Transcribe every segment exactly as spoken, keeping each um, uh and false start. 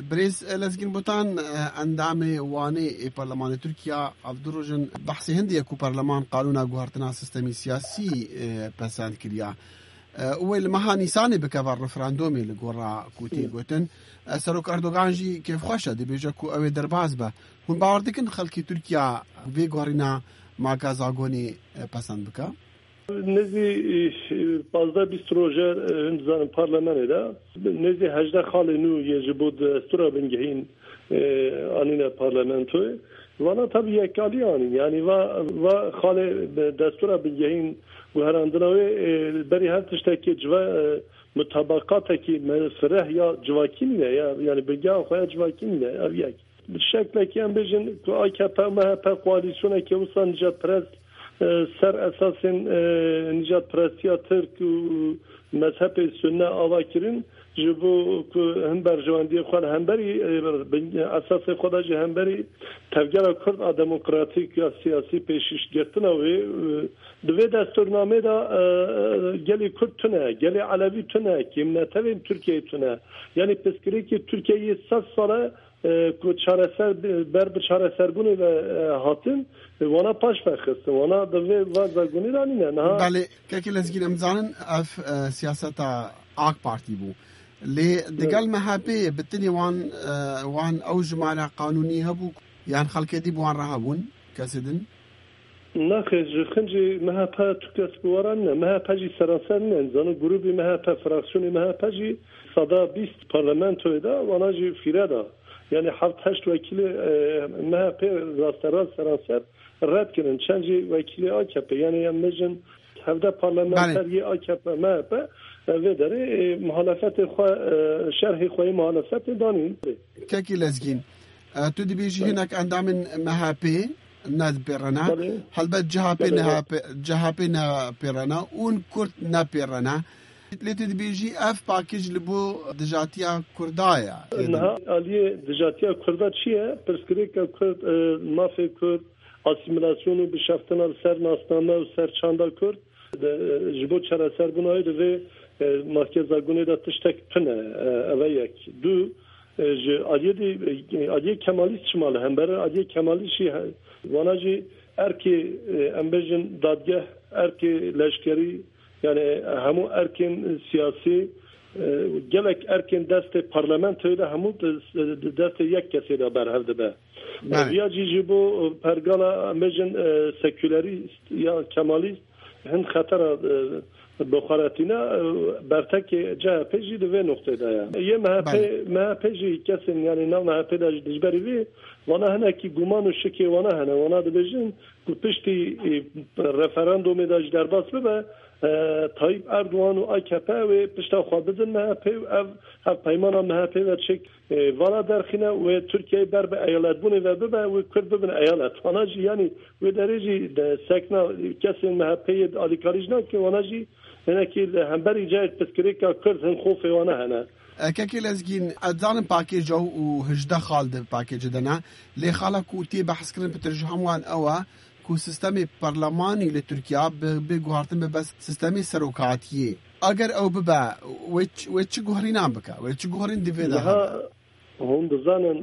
بريز لازم بوتان اندامي واني برلمان تركيا عبدالروجن بحث هندي اكو برلمان قانونا جوهرتنا سيستمي سياسي بسان كريا اول ما نيساني بكفر رفراندومي لغورا كوتي غوتن سروك اردوغان جي كيف خوشه دي بيجاكو او درباز به هون باوردكن خلقي تركيا في غورينا ما كازاغوني بسان بكا نزی پازده بیست روزه هندزان پارلمانه دا نزی هجده خاله نو یه بود دستور بنگهین آنین پارلمانتوی وانا tabii یکالی آنین یعنی و و خاله دستور بنگهین گوهراندنوی بری هر تشتکی جوا مطابقات کی مفرح یا جواکی نیه یعنی بگاه خواهد جواکی نیه او یک شکل که هم بجن که آکپ مهپ قوالیسونه که وصلا نجات پرست سر اساس نجات پرستیا ترک و مذهب سنه آوا کرن جبو که هم بر جواندی خود هم بری اساس خدا جه هم بری تفجیر کرد دموکراتیک یا سیاسی پیشش گرتن و دوی دستورنامه دا گلی کرد تونه گلی علوی تونه که منتوین ترکیه تونه یعنی پسکری که ترکیه ست ساله که چاره سر بر به چاره سرگونی و هاتن وانا پاش بخست وانا دوی وزگونی رانی نه نه بله که که لازم امزانن اف سیاست آق پارتی بو لی دقال مهابه بتني وان وان اوج معنا قانوني هبو يعني خلق دي بوان رهبون كاسدن نخج خنجي مهابه تكسب وران مهابه جي سراسن انزانو جروبي مهابه فراكسيوني مهابه جي صدا بیست پارلمانتو دا وانا جي فيرادا يعني حفت هشت وكيل مهابه راستراز سراسر رد كرن چنجي وكيل آكپ يعني يمجن هفده پارلمانتری آکپ مهابه و داره محالفت خو شرح خوی محالفت دانین که کی لازگین تو دی بیجی هناك اندام مهابه ند پیرنا هل بد جهابه نه جهابه نه پیرنا اون کرد نه پیرنا لیت دی بیجی اف پاکیج لبو دجاتیا کردایا نه علی دجاتیا کردا چیه پرسکری که کرد مافی کرد اسیمیلاسیونو بشفتن سر ناسنامه و سر چاندا کرد جبو چرا سر بنای دوی مرکز گونه دا تشتک پنه اوه یک دو عادیه کمالیست شمال هم برای عادیه کمالیشی وانا جی ارکی امبجن دادگه ارکی لشکری یعنی همو ارکین سیاسی گلک ارکین دست پارلمنت ده همو دست یک کسی دا برهفته به یا جی جبو پرگالا امبجن سکولاریست یا کمالیست هند خطر بخاراتینا برتک جه پیجی دوی نقطه دایا یه مهپی مهپیجی کسی یعنی نه مهپی داج دجبری وی وانا هنه کی گمان و شکی وانا هنه وانا دو بجن که پشتی رفراندومی داج در باس ببه طایب اردوان و آکپه و پشتا خواه بدن مهپی و اف پیمان مهپی و چک وانا درخینه و ترکیه بر به ایالت بونه و ببه و کرد ببن ایالت وانا جی یعنی و درجی سکنا کسی مهپی آلیکاریج نه که وانا جی هنه که همبری جایت پسکری که کرد هن خوف وانا هنه كاكي لازقين اتزانن باكيج او وهجده خالد باكيج دنا لي خالا كوتي بحث كرن بترجمه وان اوا كو سيستمي برلماني لتركيا بغوارتن بس سيستمي سروكاتيه اگر او ببا ويتش ويتش غورينا بكا ويتش غورين دي فيدا هم دزانن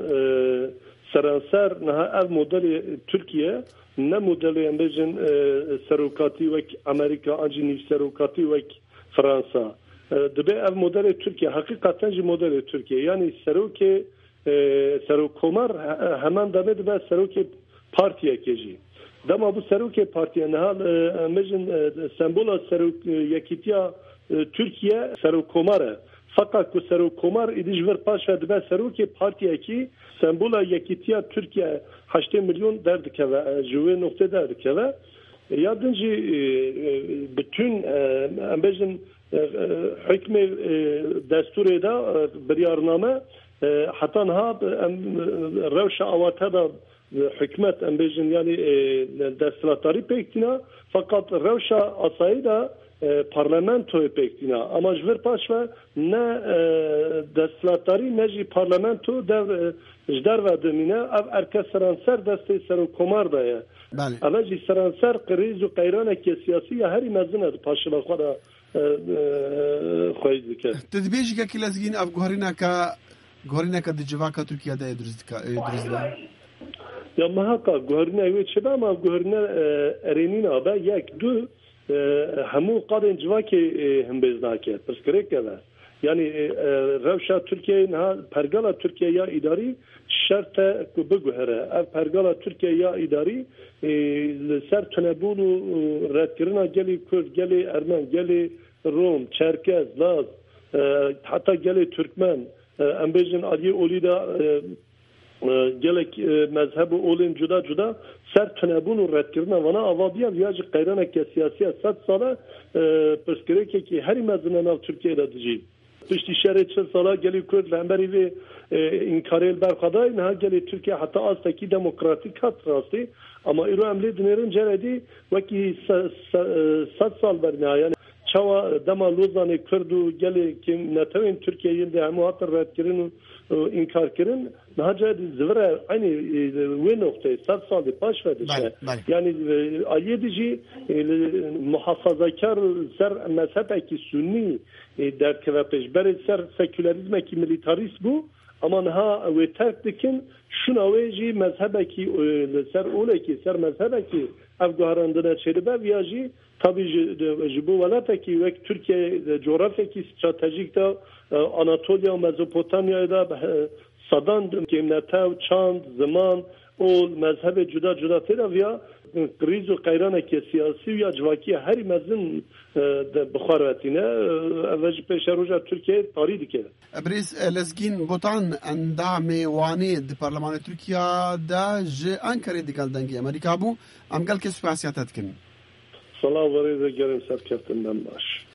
سرانسر نها اف موديل تركيا نه موديل امبجن سروكاتي وك امريكا انجي سروكاتي وك فرنسا دبی اف مدل ترکیه حقیقتا جی مدل ترکیه یعنی سروک سروک کمر همان دبی دبی سروک پارتیه کجی دما bu سروک پارتیه نهال مجن سمبول سروک یکیتیا ترکیه سروک کمره fakat ku serok komar idijver paşa dibê serokê partiyekî sembola yekîtiya Türkiye heşt milyon derdikeve ji wê noktê derdikeve ya din jî bütün em bêjin hükmê desturê da biryarname heta niha rewşa awate da hükümet em bêjin yani desthilatdarî pêkîna fakat rewşa asayî da parlamentoya pêkîna ama ji vir paş ve ne desthilatdarî ne jî parlamento dev ji derve dimîne ev erke seranser destê serokkomar da ye ev jî seranser qirêz û qeyranekî siyasî ya herî mezin e di paşila xwe de xwedî dike. Tu dibêjî kekî lezgîn ev guherîneka گوهرینه که دجواکا ترکیه ده درست درست ده یا محقق گوهرینه اوی چه با ما گوهرینه ارینین آبا یک دو همو قادن جواکی هم بزناکه پس کرک کرده یعنی روشا ترکیه نه پرگالا ترکیه یا اداری شرط کو بگوهره اف پرگالا ترکیه یا اداری سر تنبول و ردکرنا گلی کرد گلی ارمن گلی روم چرکز لاز حتی گلی ترکمن ام بیجن آدی اولیدا گلک مذهب و اولین جدا جدا سر تنبول و ردکرنا وانا آوابیا ویاج قیرانه که سیاسی صد ساله پس کرکه که هری مزنه ناو ترکیه دا دجی پشتی شهر چل ساله گلی کرد لحمبری و اینکاریل برخدای نه گلی ترکیه حتی از تکی دموکراتیک هست راستی اما ایرو عملی دنیرن جردی وکی صد سال برنه یعنی چوا دما لوزانه کرد و گلی که نتوین ترکیه یلده همو حتی رد کرن و اینکار کرن نه جردی زوره اینی وی نقطه صد سال پاش فدشه یعنی آیه دیجی محافظه کر سر مذهب اکی سنی در که پیش بر سر سکولاریسم اکی میلیتاریست بو اما نه و ترک دکن شون اویجی مذهب اکی سر اوله کی سر مذهب اکی افغانستان چهره با ویاجی تابی جبو ولات اکی وقت ترکیه جغرافی کی استراتژیک تا آناتولیا و مزوپوتامیا دا صدان که نتاو چاند زمان اول مذهب جدا جدا تیرا ویا قریز و قیرانه که سیاسی و یا جواکی هری مزن بخاراتینه اوج پیش روژا ترکیه تاری دیگه ابریز لزگین بوتان اندام وانی د پارلمان ترکیه دا ج انکاری دیگل دنگی امریکا بو ام گل که سپاسیاتت کن سلام وریزه گرم سر کفتن باش